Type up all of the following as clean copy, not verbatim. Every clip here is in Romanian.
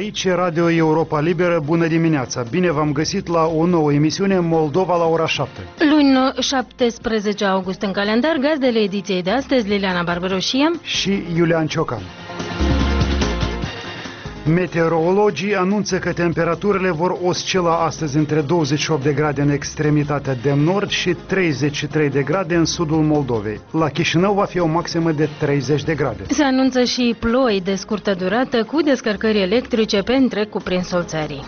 Aici e Radio Europa Liberă, bună dimineața! Bine v-am găsit la o nouă emisiune Moldova la ora 7. Luni 17 august în calendar, gazdele ediției de astăzi, Liliana Barbaroșie și Iulian Ciocan. Meteorologii anunță că temperaturile vor oscila astăzi între 28 de grade în extremitatea de nord și 33 de grade în sudul Moldovei. La Chișinău va fi o maximă de 30 de grade. Se anunță și ploi de scurtă durată cu descărcări electrice pe întreg cuprinsul țării.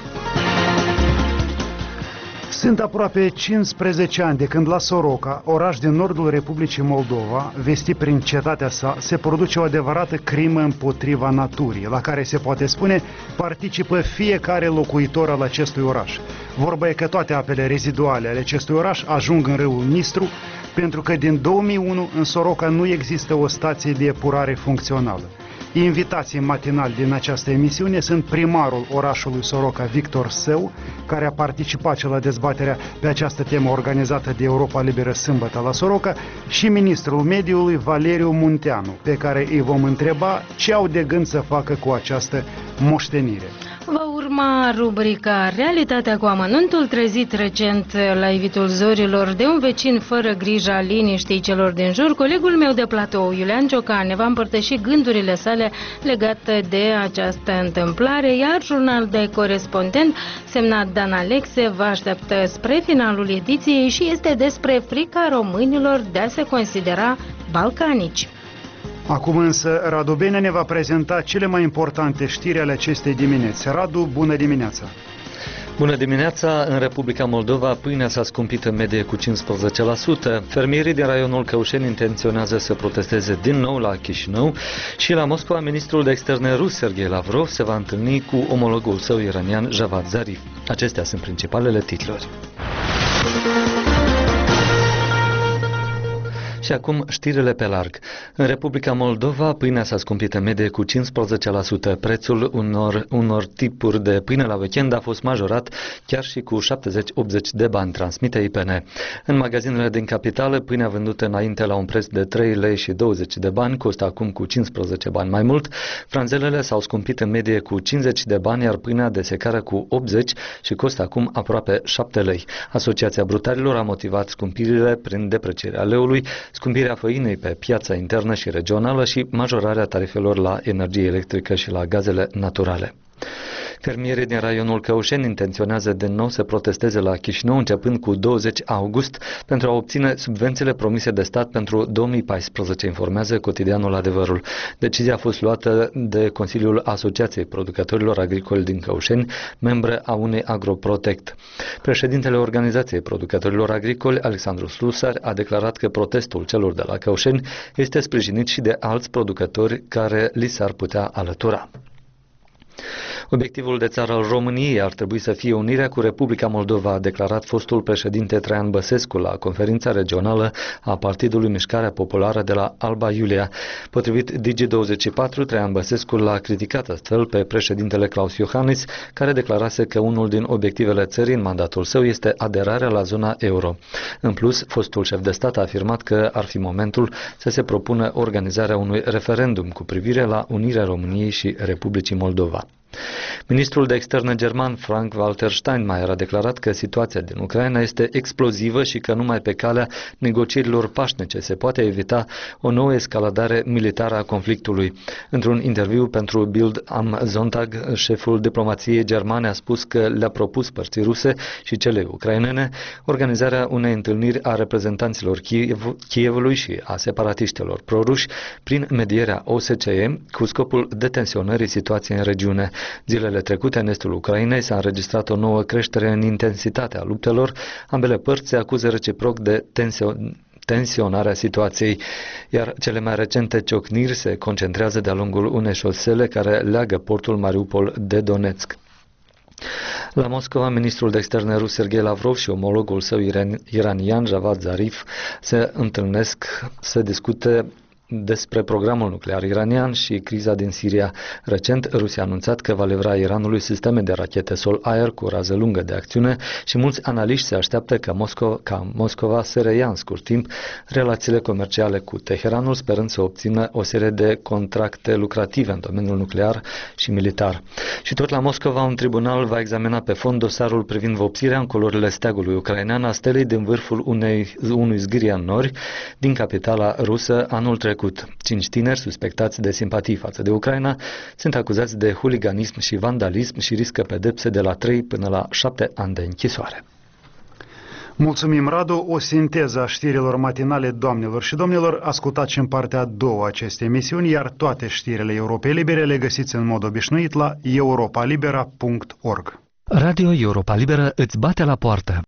Sunt aproape 15 ani de când la Soroca, oraș din nordul Republicii Moldova, vestit prin cetatea sa, se produce o adevărată crimă împotriva naturii, la care se poate spune participă fiecare locuitor al acestui oraș. Vorba e că toate apele reziduale ale acestui oraș ajung în râul Nistru, pentru că din 2001 în Soroca nu există o stație de epurare funcțională. Invitații matinali din această emisiune sunt primarul orașului Soroca, Victor Său, care a participat la dezbaterea pe această temă organizată de Europa Liberă sâmbătă la Soroca, și ministrul mediului Valeriu Munteanu, pe care îi vom întreba ce au de gând să facă cu această moștenire. Va urma rubrica Realitatea cu amănuntul, trezit recent la ivitul zorilor de un vecin fără grija liniștii celor din jur. Colegul meu de platou, Iulian Ciocan, ne va împărtăși gândurile sale legate de această întâmplare, iar jurnal de corespondent semnat Dan Alexe vă așteaptă spre finalul ediției și este despre frica românilor de a se considera balcanici. Acum însă Radu Bene ne va prezenta cele mai importante știri ale acestei dimineți. Radu, bună dimineața! Bună dimineața! În Republica Moldova, pâinea s-a scumpit în medie cu 15%. Fermierii din raionul Căușeni intenționează să protesteze din nou la Chișinău și la Moscova, ministrul de externe rus, Sergei Lavrov, se va întâlni cu omologul său iranian, Javad Zarif. Acestea sunt principalele titluri. Și acum știrile pe larg. În Republica Moldova, pâinea s-a scumpit în medie cu 15%. Prețul unor tipuri de pâine la weekend a fost majorat chiar și cu 70-80 de bani, transmite IPN. În magazinele din capitală, pâinea vândută înainte la un preț de 3 lei și 20 de bani costă acum cu 15 bani mai mult. Franzelele s-au scumpit în medie cu 50 de bani, iar pâinea de secară cu 80 și costă acum aproape 7 lei. Asociația Brutarilor a motivat scumpirile prin deprecierea leului, scumpirea făinei pe piața internă și regională și majorarea tarifelor la energie electrică și la gazele naturale. Fermierii din raionul Căușeni intenționează din nou să protesteze la Chișinău începând cu 20 august pentru a obține subvențiile promise de stat pentru 2014, informează cotidianul Adevărul. Decizia a fost luată de Consiliul Asociației Producătorilor Agricoli din Căușeni, membră a unei Agroprotect. Președintele Organizației Producătorilor Agricoli, Alexandru Slusar, a declarat că protestul celor de la Căușeni este sprijinit și de alți producători care li s-ar putea alătura. Obiectivul de țară al României ar trebui să fie unirea cu Republica Moldova, a declarat fostul președinte Traian Băsescu la conferința regională a Partidului Mișcarea Populară de la Alba Iulia. Potrivit Digi24, Traian Băsescu l-a criticat astfel pe președintele Klaus Iohannis, care declarase că unul din obiectivele țării în mandatul său este aderarea la zona euro. În plus, fostul șef de stat a afirmat că ar fi momentul să se propună organizarea unui referendum cu privire la unirea României și Republicii Moldova. Ministrul de externe german Frank-Walter Steinmeier a declarat că situația din Ucraina este explozivă și că numai pe calea negocierilor pașnice se poate evita o nouă escaladare militară a conflictului. Într-un interviu pentru Bild am Sonntag, șeful diplomației germane a spus că le-a propus părții ruse și cele ucrainene organizarea unei întâlniri a reprezentanților Kievului și a separatiștilor proruși prin medierea OSCE cu scopul detensionării situației în regiune. Zilele trecute, în estul Ucrainei, s-a înregistrat o nouă creștere în intensitatea luptelor. Ambele părți se acuză reciproc de tensionarea situației, iar cele mai recente ciocniri se concentrează de-a lungul unei șosele care leagă portul Mariupol de Donetsk. La Moscova, ministrul de externe rus Sergei Lavrov și omologul său iranian Javad Zarif se întâlnesc să discute despre programul nuclear iranian și criza din Siria. Recent, Rusia a anunțat că va livra Iranului sisteme de rachete sol-aer cu rază lungă de acțiune și mulți analiști se așteaptă ca Moscova să reia în scurt timp relațiile comerciale cu Teheranul, sperând să obțină o serie de contracte lucrative în domeniul nuclear și militar. Și tot la Moscova, un tribunal va examina pe fond dosarul privind vopsirea în culorile steagului ucrainean a stelei din vârful unui zgârian nori din capitala rusă anul trecut. 5 tineri suspectați de simpatii față de Ucraina sunt acuzați de huliganism și vandalism și riscă pedepse de la 3 până la 7 ani de închisoare. Mulțumim, Radu. O sinteză a știrilor matinale, doamnelor și domnilor. Ascultați în partea a doua acestei emisiuni, iar toate știrile Europei Libere le găsiți în mod obișnuit la europalibera.org. Radio Europa Liberă îți bate la poartă.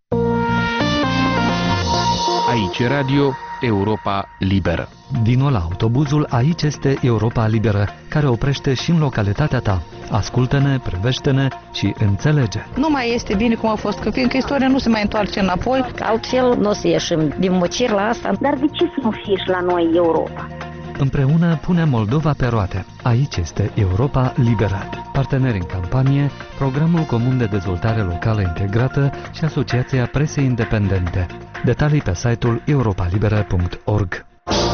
Aici Radio Europa Liberă. Vino la autobuzul Aici este Europa Liberă, care oprește și în localitatea ta. Ascultă-ne, privește-ne și înțelege. Nu mai este bine cum a fost, că fiindcă istoria nu se mai întoarce înapoi. Altfel nu o să ieșim din mocir la asta. Dar de ce să nu fie și la noi Europa? Împreună punem Moldova pe roate. Aici este Europa Liberă. Parteneri în campanie, Programul Comun de Dezvoltare Locală Integrată și Asociația Presei Independente. Detalii pe site-ul europalibera.org.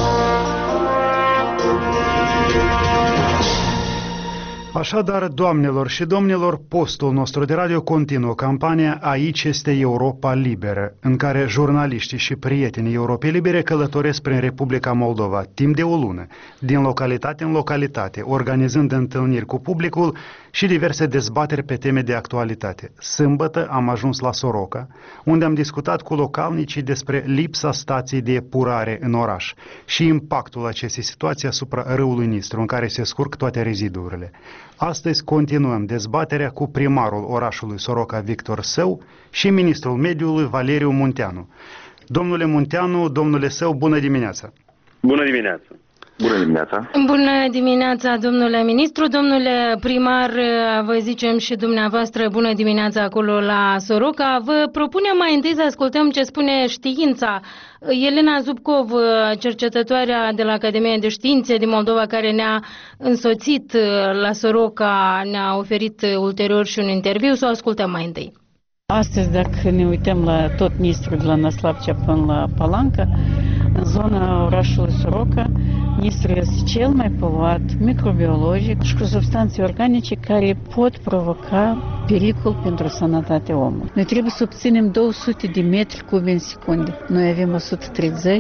Așadar, doamnelor și domnilor, postul nostru de radio continuă campania Aici este Europa Liberă, în care jurnaliștii și prietenii Europei Libere călătoresc prin Republica Moldova timp de o lună, din localitate în localitate, organizând întâlniri cu publicul și diverse dezbateri pe teme de actualitate. Sâmbătă am ajuns la Soroca, unde am discutat cu localnicii despre lipsa stației de epurare în oraș și impactul acestei situații asupra râului Nistru, în care se scurg toate reziduurile. Astăzi continuăm dezbaterea cu primarul orașului Soroca, Victor Său, și ministrul mediului, Valeriu Munteanu. Domnule Munteanu, domnule Său, bună dimineața! Bună dimineața! Bună dimineața! Bună dimineața, domnule ministru, domnule primar, vă zicem și dumneavoastră bună dimineața acolo la Soroca. Vă propunem mai întâi să ascultăm ce spune știința. Elena Zubcov, cercetătoarea de la Academia de Științe din Moldova, care ne-a însoțit la Soroca, ne-a oferit ulterior și un interviu, să o ascultăm mai întâi. Astăzi, dacă ne uităm la tot Nistru, de la Năslapcea până la Palanca, în zona orașului Soroca, Nistru este cel mai poluat microbiologic și cu substanțe organice care pot provoca pericol pentru sănătatea omului. Noi trebuie să obținem 200 de metri cubi în secunde. Noi avem 130,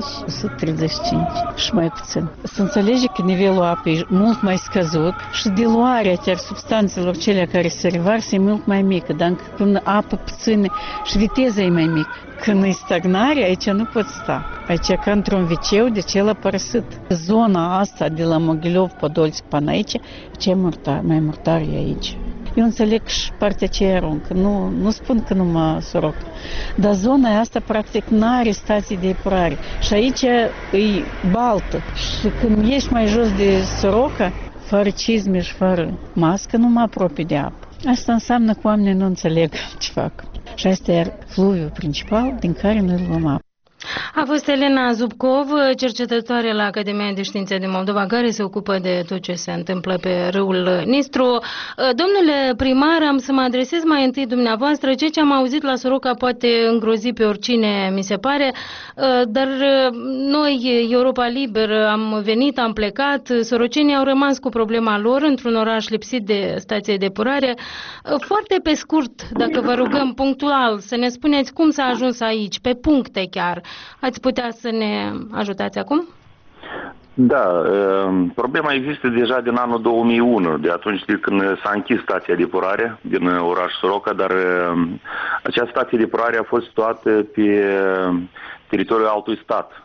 135 și mai puțin. Să înțelege că nivelul apei e mult mai scăzut și diluarea substanțelor cele care se revarsă e mult mai mică, dar când apă puțină și viteza e mai mică. Când e stagnare, aici nu pot sta. Aici ca într-un viceu, de ce l-a părăsit. Zona asta de la Mogilov, Podolsk până aici, ce mai murtar e aici. Eu înțeleg și partea ce aruncă, nu spun că numai Soroca. Dar zona asta, practic, n-are stații de epurare. Și aici e baltă. Și când ești mai jos de Soroca, fără cizme și fără mască, nu mă apropii de apă. Asta înseamnă că oamenii nu înțeleg ce fac. Și asta e fluviul principal din care noi luăm apă. A fost Elena Zubcov, cercetătoare la Academia de Științe din Moldova, care se ocupă de tot ce se întâmplă pe râul Nistru. Domnule primar, am să mă adresez mai întâi dumneavoastră. Ceea ce am auzit la Soroca poate îngrozi pe oricine, mi se pare, dar noi, Europa Liberă, am venit, am plecat, sorocenii au rămas cu problema lor într-un oraș lipsit de stație de epurare. Foarte pe scurt, dacă vă rugăm punctual, să ne spuneți cum s-a ajuns aici, pe puncte chiar. Ați putea să ne ajutați acum? Da, problema există deja din anul 2001, de atunci când s-a închis stația de epurare din orașul Soroca, dar această stație de epurare a fost situată pe teritoriul altui stat,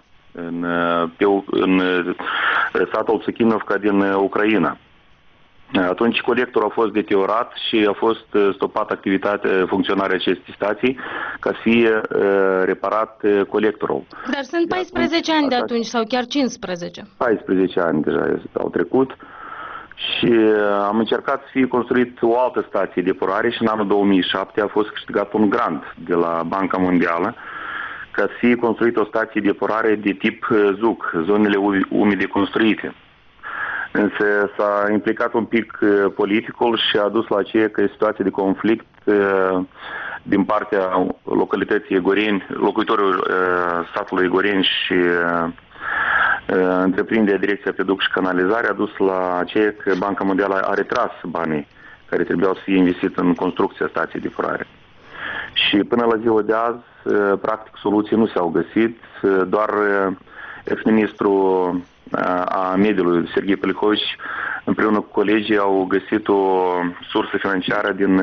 în satul Tsukhinovka din Ucraina. Atunci colectorul a fost deteriorat și a fost stopată funcționarea acestei stații ca să fie reparat colectorul. Dar sunt 14 ani de atunci sau chiar 15? 14 ani deja au trecut și am încercat să fie construit o altă stație de epurare și în anul 2007 a fost câștigat un grant de la Banca Mondială ca să fie construită o stație de epurare de tip ZUC, zonele umede construite. Însă s-a implicat un pic politicul și a dus la aceea că e situație de conflict din partea localității Egoreni, locuitorilor satului Egoreni și întreprinderea Direcția Peduc și Canalizare a dus la aceea că Banca Mondială a retras banii care trebuiau să fie investiți în construcția stației de epurare. Și până la ziua de azi, practic, soluții nu s-au găsit, doar ex-ministrul a mediului, Serghei Pelihovici, împreună cu colegii au găsit o sursă financiară din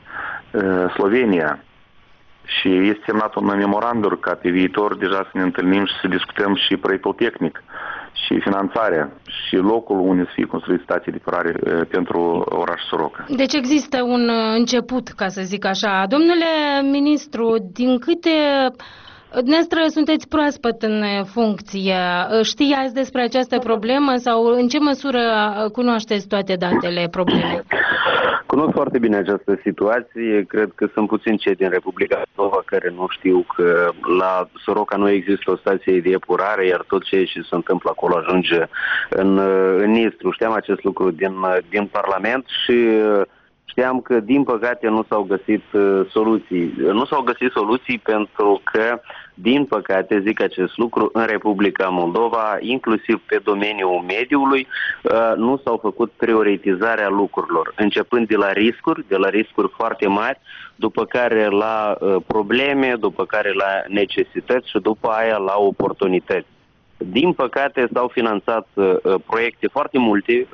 Slovenia și este semnat un memorandum ca pe viitor deja să ne întâlnim și să discutăm și proiectul tehnic și finanțarea și locul unde să fie construit stații de epurare pentru orașul Soroca. Deci există un început, ca să zic așa. Domnule ministru, din câte dumneavoastră sunteți proaspăt în funcție, știați despre această problemă sau în ce măsură cunoașteți toate datele problemei? Cunosc foarte bine această situație. Cred că sunt puțini cei din Republica Moldova care nu știu că la Soroca nu există o stație de epurare, iar tot ce se întâmplă acolo ajunge în Nistru. Știam acest lucru din Parlament și știam că, din păcate, nu s-au găsit soluții. Nu s-au găsit soluții pentru că, din păcate, zic acest lucru, în Republica Moldova, inclusiv pe domeniul mediului, nu s-au făcut prioritizarea lucrurilor, începând de la riscuri foarte mari, după care la probleme, după care la necesități și după aia la oportunități. Din păcate s-au finanțat proiecte foarte multe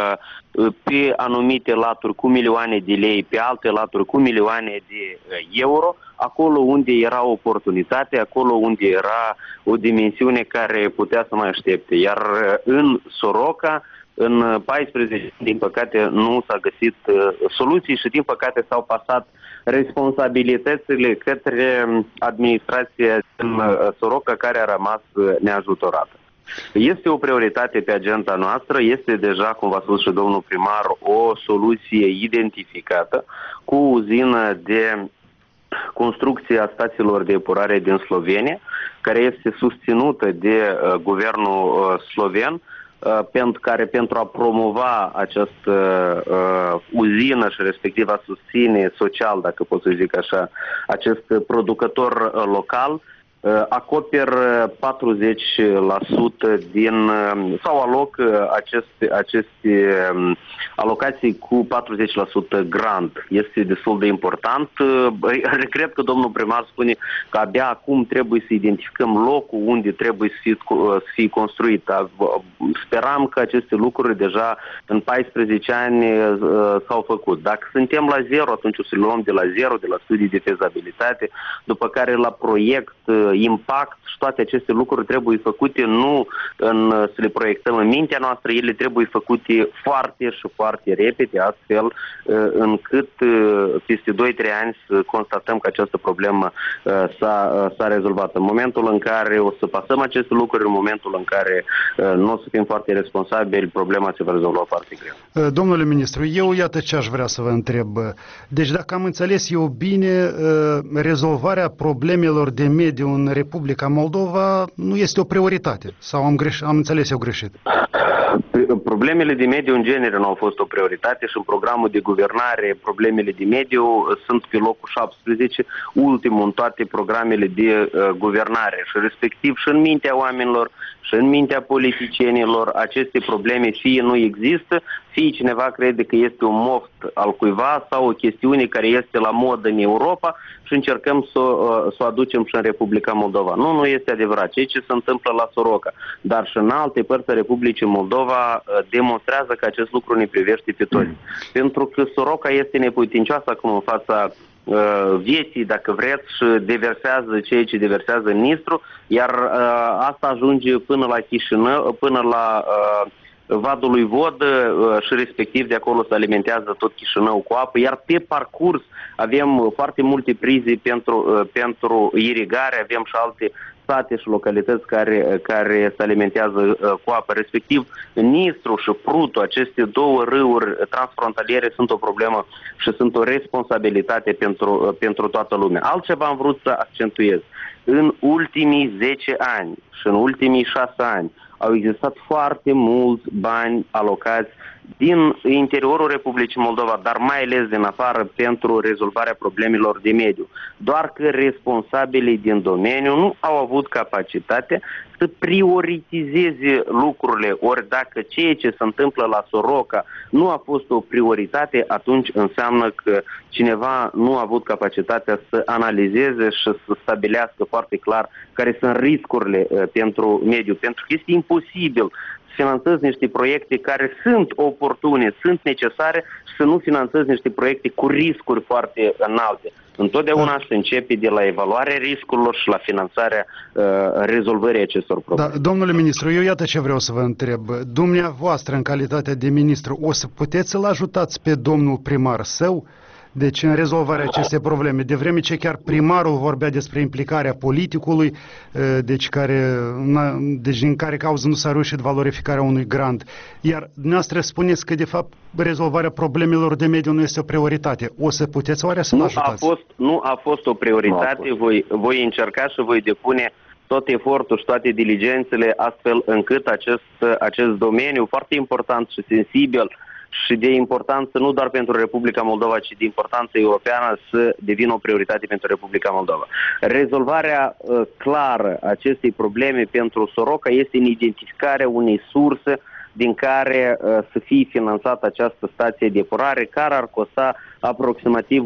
pe anumite laturi cu milioane de lei, pe alte laturi cu milioane de euro, acolo unde era oportunitate, acolo unde era o dimensiune care putea să mai aștepte. Iar în Soroca, în 14, din păcate, nu s-a găsit soluții și, din păcate, s-au pasat responsabilitățile către administrația din Soroca, care a rămas neajutorată. Este o prioritate pe agenda noastră, este deja, cum v-a spus și domnul primar, o soluție identificată cu uzină de construcție a stațiilor de epurare din Slovenia, care este susținută de guvernul sloven, pentru a promova această uzină și respectiv a susține social, dacă pot să zic așa, acest producător local, acoperă 40% din, sau aloc aceste alocații cu 40% grant. Este destul de important. Regret că domnul primar spune că abia acum trebuie să identificăm locul unde trebuie să fie construit. Speram că aceste lucruri deja în 14 ani s-au făcut. Dacă suntem la zero, atunci o să luăm de la zero, de la studii de fezabilitate, după care la proiect, impact și toate aceste lucruri trebuie făcute nu să le proiectăm în mintea noastră, ele trebuie făcute foarte și foarte repede, astfel încât peste 2-3 ani să constatăm că această problemă s-a rezolvat. În momentul în care o să pasăm aceste lucruri, în momentul în care nu o să fim foarte responsabili, problema se va rezolva foarte greu. Domnule ministru, eu iată ce aș vrea să vă întreb. Deci dacă am înțeles eu bine, rezolvarea problemelor de mediu în Republica Moldova nu este o prioritate. Sau am înțeles eu greșit? Problemele de mediu în genere nu au fost o prioritate și în programul de guvernare problemele de mediu sunt pe locul 17, ultimul în toate programele de guvernare și respectiv și în mintea oamenilor și în mintea politicienilor aceste probleme fie nu există, fie cineva crede că este un moft al cuiva sau o chestiune care este la modă în Europa și încercăm să o aducem și în Republica Moldova. Nu este adevărat. Ceea ce se întâmplă la Soroca, dar și în alte părți Republicii Moldova demonstrează că acest lucru ne privește pe toți. Pentru că Soroca este neputincioasă acum în fața vieții, dacă vreți, și deversează ceea ce deversează în Nistru, iar asta ajunge până la Chișinău, până la Vadului Vod și respectiv de acolo se alimentează tot Chișinău cu apă, iar pe parcurs avem foarte multe prize pentru irigare, avem și alte sate și localități care se alimentează cu apă, respectiv Nistru și Prutu, aceste două râuri transfrontaliere sunt o problemă și sunt o responsabilitate pentru toată lumea. Altceva am vrut să accentuez. În ultimii 10 ani și în ultimii 6 ani au existat foarte mulți bani alocați din interiorul Republicii Moldova, dar mai ales din afară, pentru rezolvarea problemelor de mediu. Doar că responsabilii din domeniu nu au avut capacitatea să prioritizeze lucrurile. Ori dacă ceea ce se întâmplă la Soroca nu a fost o prioritate, atunci înseamnă că cineva nu a avut capacitatea să analizeze și să stabilească foarte clar care sunt riscurile pentru mediu. Pentru că este imposibil să finanțezi niște proiecte care sunt oportune, sunt necesare și să nu finanțezi niște proiecte cu riscuri foarte înalte. Întotdeauna se începe de la evaluarea riscurilor și la finanțarea rezolvării acestor probleme. Da, domnule ministru, eu iată ce vreau să vă întreb. Dumneavoastră, în calitate de ministru, o să puteți să-l ajutați pe domnul primar său? Deci în rezolvarea acestei probleme, de vreme ce chiar primarul vorbea despre implicarea politicului, deci din care cauză nu s-a reușit valorificarea unui grant. Iar dumneavoastră spuneți că de fapt rezolvarea problemelor de mediu nu este o prioritate. O să puteți oare să-l ajutați? Nu a fost o prioritate, voi încerca și voi depune tot efortul și toate diligențele astfel încât acest domeniu foarte important și sensibil și de importanță nu doar pentru Republica Moldova, ci de importanță europeană să devină o prioritate pentru Republica Moldova. Rezolvarea clară acestei probleme pentru Soroca este în identificarea unei surse din care să fie finanțată această stație de epurare, care ar costa aproximativ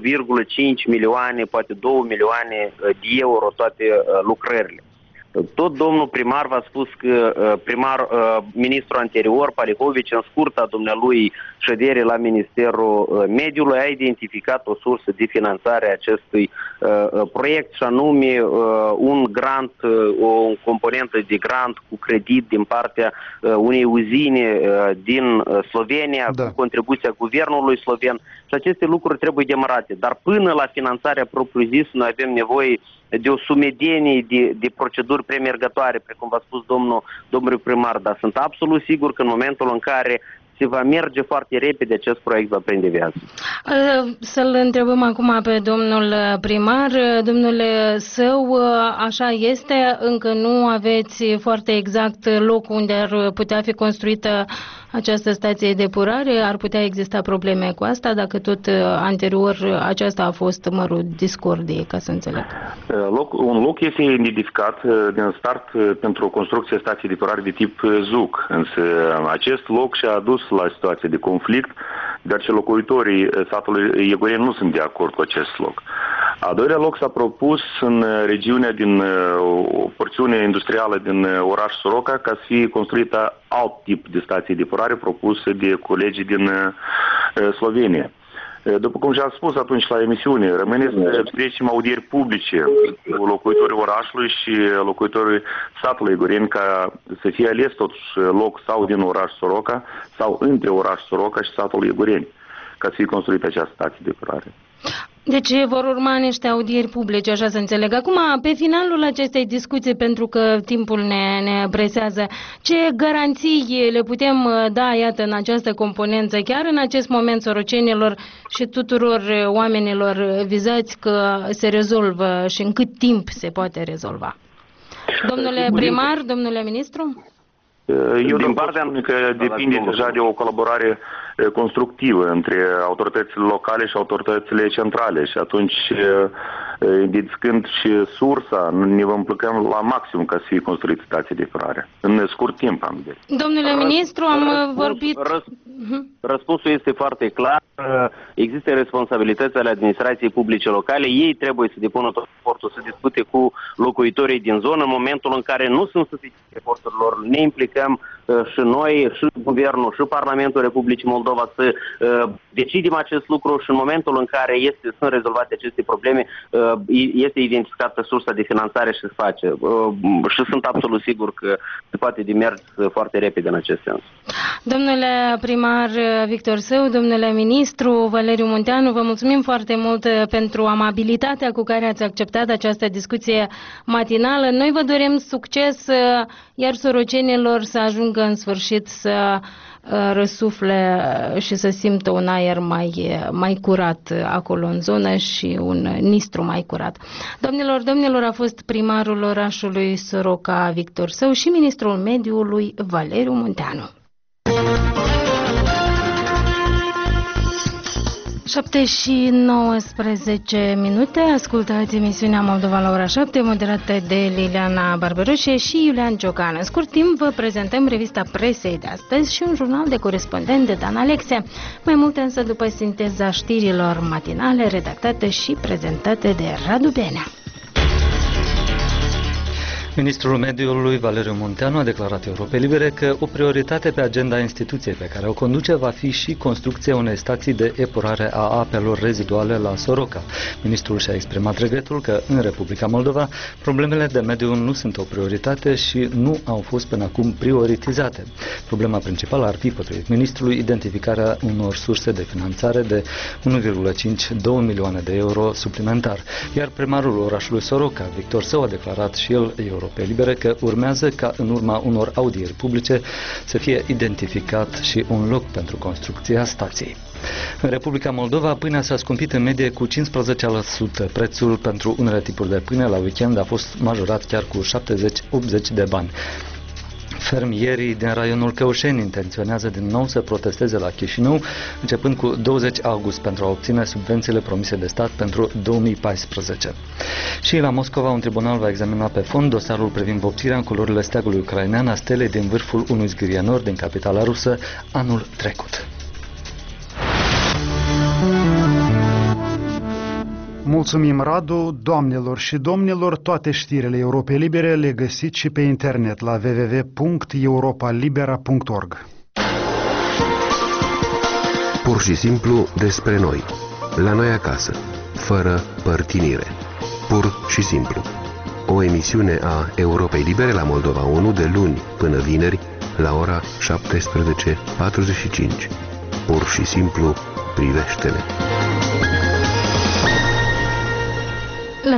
1,5 milioane, poate 2 milioane de euro toate lucrările. Tot domnul primar v-a spus că ministrul anterior, Palihovici, în scurta dumnealui ședere la Ministerul Mediului, a identificat o sursă de finanțare a acestui proiect, și anume un grant, o componentă de grant cu credit din partea unei uzine din Slovenia, cu contribuția guvernului sloven, și aceste lucruri trebuie demarate. Dar până la finanțarea propriu-zis, noi avem nevoie de o sumedenie de proceduri premergătoare, precum v-a spus domnul primar, dar sunt absolut sigur că în momentul în care se va merge foarte repede, acest proiect va prinde viață. Să-l întrebăm acum pe domnul primar. Domnule Său, așa este? Încă nu aveți foarte exact locul unde ar putea fi construită această stație de epurare? Ar putea exista probleme cu asta, dacă tot anterior aceasta a fost mărul discordiei, ca să înțeleg? Un loc este identificat din start pentru construcția stației de epurare de tip ZUC, însă acest loc și-a adus la situație de conflict, dar și locuitorii satului Ieguren nu sunt de acord cu acest loc. A doilea loc s-a propus în regiunea din o porțiune industrială din oraș Soroca ca să fie construită alt tip de stație de epurare propusă de colegii din Slovenia. După cum și-am spus atunci la emisiune, rămâne să trecem audieri publice cu locuitorii orașului și locuitorii satului Ieguren, ca să fie ales totuși loc sau din oraș Soroca sau între oraș Soroca și satul Ieguren, ca să fie construită această stație de epurare. Deci vor urma niște audieri publice, așa să înțeleg. Acum, pe finalul acestei discuții, pentru că timpul ne presează, ce garanții le putem da, iată, în această componență, chiar în acest moment sorocenilor și tuturor oamenilor vizați, că se rezolvă și în cât timp se poate rezolva? Domnule primar, domnule ministru? Eu din partea că depinde deja de o colaborare constructivă între autoritățile locale și autoritățile centrale și atunci, identificând și sursa, ne vom pleca la maxim ca să fie construită stația de epurare. În scurt timp, am zis. Domnule ministru, am vorbit... Răspunsul este foarte clar. Există responsabilități ale administrației publice locale. Ei trebuie să depună tot efortul să discute cu locuitorii din zonă. În momentul în care nu sunt suficiente eforturile lor, ne implicăm și noi, și Guvernul, și Parlamentul Republicii Moldova să decidem acest lucru și în momentul în care sunt rezolvate aceste probleme, este identificată sursa de finanțare și se face. Și sunt absolut sigur că se poate demers foarte repede în acest sens. Domnule primar Victor Său, domnule ministru Valeriu Munteanu, vă mulțumim foarte mult pentru amabilitatea cu care ați acceptat această discuție matinală. Noi vă dorim succes, iar sorocenilor să ajungă în sfârșit să răsufle și să simtă un aer mai curat acolo în zonă și un nistru mai curat. Domnilor, a fost primarul orașului Soroca Victor Său și ministrul mediului Valeriu Munteanu. 7:19. Ascultați emisiunea Moldova la ora 7, moderată de Liliana Barberoșe și Iulian Ciocan. În scurt timp vă prezentăm revista presei de astăzi și un jurnal de corespondent de Dan Alexe. Mai multe însă după sinteza știrilor matinale redactate și prezentate de Radu Benea. Ministrul mediului Valeriu Munteanu a declarat Europei Libere că o prioritate pe agenda instituției pe care o conduce va fi și construcția unei stații de epurare a apelor reziduale la Soroca. Ministrul și-a exprimat regretul că în Republica Moldova problemele de mediu nu sunt o prioritate și nu au fost până acum prioritizate. Problema principală ar fi, potrivit ministrului, identificarea unor surse de finanțare de 1,5-2 milioane de euro suplimentar. Iar primarul orașului Soroca, Victor Său, a declarat și el Europei Libere că urmează ca în urma unor audieri publice să fie identificat și un loc pentru construcția stației. În Republica Moldova, pâinea s-a scumpit în medie cu 15%. Prețul pentru unele tipuri de pâine la weekend a fost majorat chiar cu 70-80 de bani. Fermierii din raionul Căușeni intenționează din nou să protesteze la Chișinău, începând cu 20 august, pentru a obține subvențiile promise de stat pentru 2014. Și la Moscova, un tribunal va examina pe fond dosarul privind vopsirea în culorile steagului ucrainean a stelei din vârful unui zgârienor din capitala rusă anul trecut. Mulțumim, Radu. Doamnelor și domnilor, toate știrile Europei Libere le găsiți și pe internet la www.europalibera.org. Pur și simplu despre noi, la noi acasă, fără părtinire. Pur și simplu. O emisiune a Europei Libere la Moldova 1 de luni până vineri la ora 17:45. Pur și simplu privește-ne. La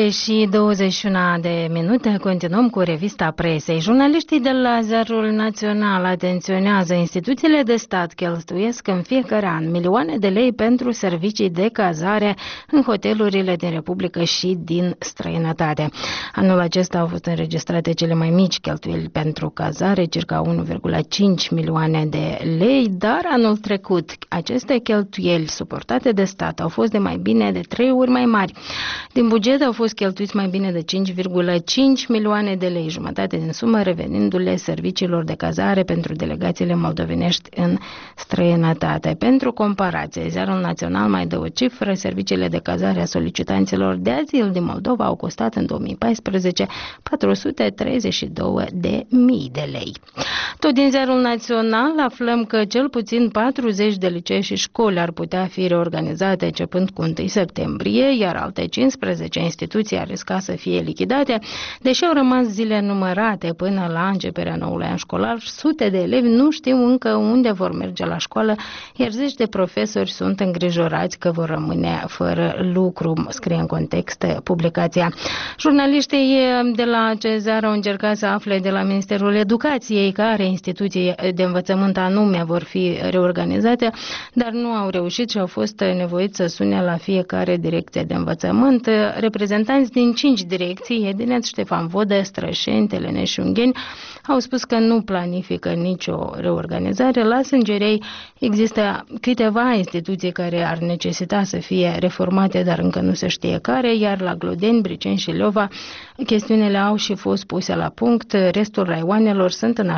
7:21 continuăm cu revista presei. Jurnaliștii de la Ziarul Național atenționează: instituțiile de stat cheltuiesc în fiecare an milioane de lei pentru servicii de cazare în hotelurile din Republică și din străinătate. Anul acesta au fost înregistrate cele mai mici cheltuieli pentru cazare, circa 1,5 milioane de lei, dar anul trecut aceste cheltuieli suportate de stat au fost de mai bine de 3 ori mai mari. Din buget au fost cheltuiți mai bine de 5,5 milioane de lei, jumătate din sumă revenindu-le serviciilor de cazare pentru delegațiile moldovenești în străinătate. Pentru comparație, Ziarul Național mai dă o cifră: serviciile de cazare a solicitanților de azil din Moldova au costat în 2014 432.000 de lei. Tot din Ziarul Național aflăm că cel puțin 40 de licee și școli ar putea fi reorganizate începând cu 1 septembrie, iar alte 15 instituții ar risca să fie lichidate. Deși au rămas zile numărate până la începerea noului an școlar, sute de elevi nu știu încă unde vor merge la școală, iar zeci de profesori sunt îngrijorați că vor rămâne fără lucru, scrie în context publicația. Jurnaliștii de la Cezar au încercat să afle de la Ministerul Educației care instituții de învățământ anume vor fi reorganizate, dar nu au reușit și au fost nevoiți să sune la fiecare direcție de învățământ. Reprezentanți din 5 direcții, Edineț, Ștefan Vodă, Strășeni, Teleneș și Ungheni, au spus că nu planifică nicio reorganizare. La Sângerei există câteva instituții care ar necesita să fie reformate, dar încă nu se știe care, iar la Glodeni, Briceni și Leova chestiunile au și fost puse la punct. Restul raioanelor sunt în așteptare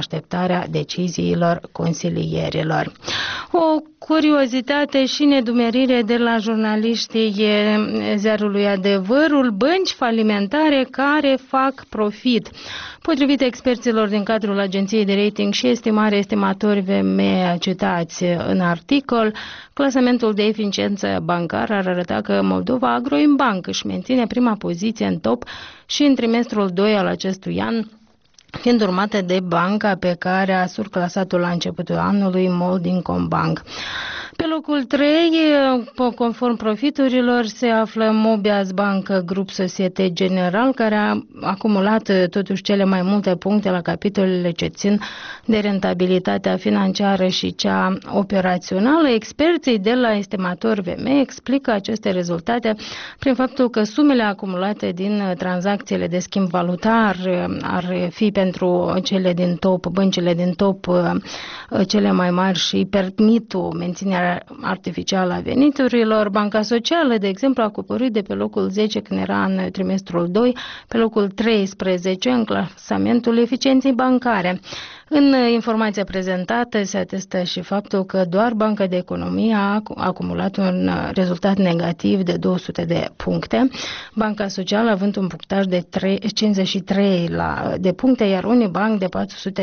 respectarea deciziilor consilierilor. O curiozitate și nedumerire de la jurnaliștii ziarului Adevărul, bănci falimentare care fac profit. Potrivit experților din cadrul agenției de rating și estimatori VME citați în articol, clasamentul de eficiență bancară ar arăta că Moldova Agroimbank își menține prima poziție în top și în trimestrul 2 al acestui an, fiind urmată de banca pe care a surclasat-o la începutul anului, Moldinkombank. Pe locul 3, conform profiturilor, se află Mobias Bank Group Societe General, care a acumulat totuși cele mai multe puncte la capitolele ce țin de rentabilitatea financiară și cea operațională. Experții de la estimator VME explică aceste rezultate prin faptul că sumele acumulate din tranzacțiile de schimb valutar ar fi pentru cele din top, băncile din top cele mai mari și permit o menținere artificială a veniturilor. Banca Socială, de exemplu, a coborât de pe locul 10 când era în trimestrul 2 pe locul 13 în clasamentul eficienței bancare. În informația prezentată se atestă și faptul că doar Banca de Economie a acumulat un rezultat negativ de 200 de puncte, Banca Socială având un punctaj de 53 de puncte, iar Unibank de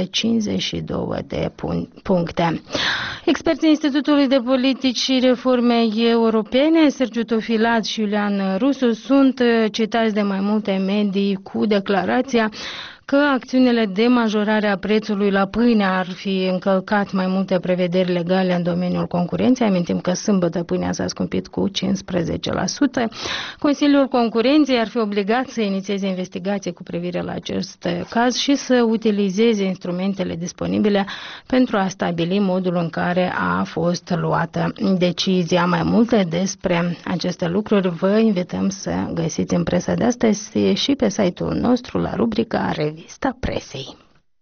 452 de puncte. Experții Institutului de Politici și Reforme Europene, Sergiu Tofilat și Iulian Rusu, sunt citați de mai multe medii cu declarația că acțiunile de majorare a prețului la pâine ar fi încălcat mai multe prevederi legale în domeniul concurenței. Amintim că sâmbătă pâinea s-a scumpit cu 15%. Consiliul Concurenței ar fi obligat să inițieze investigații cu privire la acest caz și să utilizeze instrumentele disponibile pentru a stabili modul în care a fost luată decizia. Mai multe despre aceste lucruri vă invităm să găsiți în presa de astăzi și pe site-ul nostru la rubrica Revista Presei.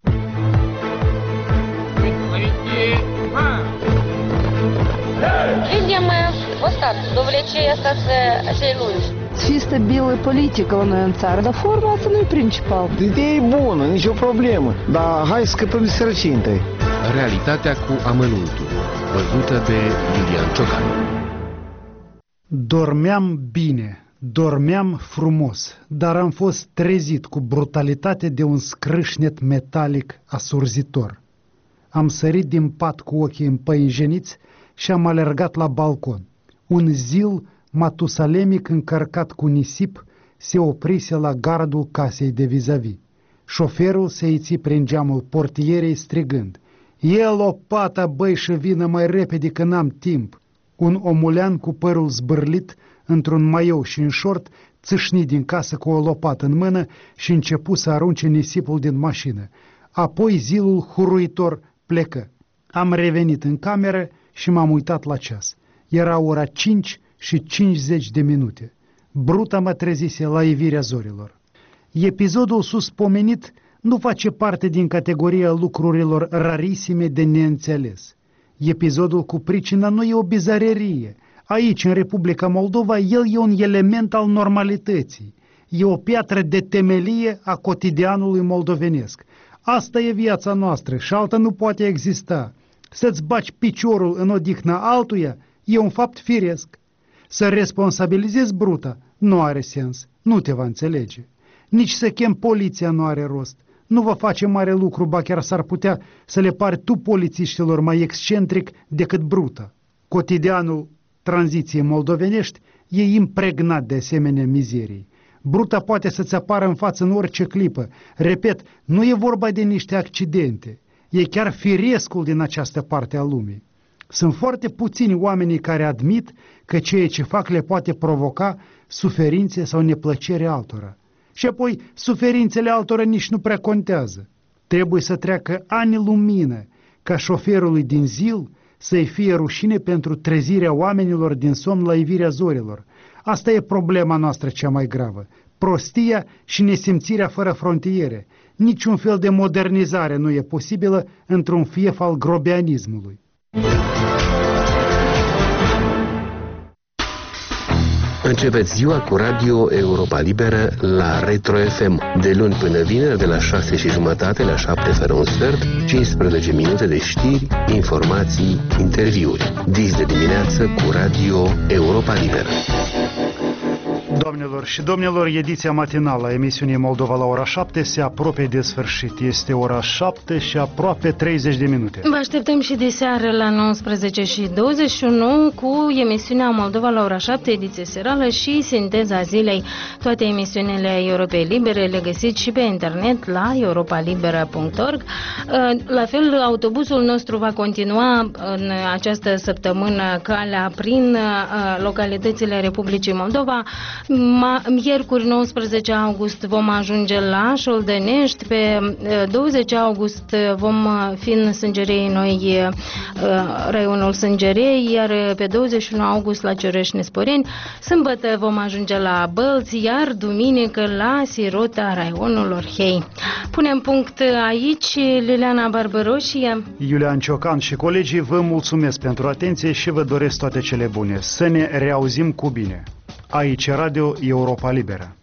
Видим остатки, довлечение остаться cei lungi. Să fie stabilă politică la noi în țară, dar forma asta nu e principal. Ideea e bună, nicio problemă, dar hai să scăpăm de sărăcie întâi. Realitatea cu amănuntul, văzută de Iulian Ciocan. Dormeam bine. Dormeam frumos, dar am fost trezit cu brutalitate de un scrâșnet metalic asurzitor. Am sărit din pat cu ochii împăinjeniți și am alergat la balcon. Un zil matusalemic încărcat cu nisip se oprise la gardul casei de vis-a-vis. Șoferul se iți prin geamul portierei strigând: "E lopata, băi, și vină mai repede că n-am timp." Un omulean cu părul zbârlit, într-un maiou și în șort, țâșni din casă cu o lopată în mână și începu să arunce nisipul din mașină. Apoi zilul huruitor plecă. Am revenit în cameră și m-am uitat la ceas. Era ora 5:50. Bruta mă trezise la ivirea zorilor. Episodul suspomenit nu face parte din categoria lucrurilor rarisime de neînțeles. Episodul cu pricina nu e o bizarerie. Aici, în Republica Moldova, el e un element al normalității. E o piatră de temelie a cotidianului moldovenesc. Asta e viața noastră și alta nu poate exista. Să-ți baci piciorul în odihna altuia e un fapt firesc. Să responsabilizezi bruta nu are sens, nu te va înțelege. Nici să chem poliția nu are rost. Nu va face mare lucru, ba chiar s-ar putea să le pari tu polițiștilor mai excentric decât bruta. Cotidianul tranziției moldovenești e impregnat de asemenea mizerii. Bruta poate să-ți apară în față în orice clipă. Repet, nu e vorba de niște accidente. E chiar firescul din această parte a lumii. Sunt foarte puțini oamenii care admit că ceea ce fac le poate provoca suferințe sau neplăcere altora. Și apoi, suferințele altora nici nu prea contează. Trebuie să treacă ani lumină ca șoferului din zil să-i fie rușine pentru trezirea oamenilor din somn la ivirea zorilor. Asta e problema noastră cea mai gravă. Prostia și nesimțirea fără frontiere. Niciun fel de modernizare nu e posibilă într-un fief al grobeanismului. Începeți ziua cu Radio Europa Liberă la Retro FM, de luni până vineri, de la 6:30 la 7 fără un sfert, 15 minute de știri, informații, interviuri. Dis de dimineață cu Radio Europa Liberă. Doamnelor și domnilor, ediția matinală a emisiunii Moldova la ora 7 se apropie de sfârșit. Este ora 7 și aproape 30 de minute. Vă așteptăm și de seară la 19:21 cu emisiunea Moldova la ora 7, ediție serală și sinteza zilei. Toate emisiunile Europei Libere le găsiți și pe internet la europalibera.org. La fel, autobuzul nostru va continua în această săptămână calea prin localitățile Republicii Moldova. Miercuri 19 august vom ajunge la Șoldenești, pe 20 august vom fi în Sângerei Noi, raionul Sângerei, iar pe 21 august la Cioreș-Nesporeni, sâmbătă vom ajunge la Bălți, iar duminică la Sirota, raionul Orhei. Punem punct aici. Liliana Barbăroșie, Iulian Ciocan și colegii vă mulțumesc pentru atenție și vă doresc toate cele bune. Să ne reauzim cu bine. Aici Radio Europa Liberă.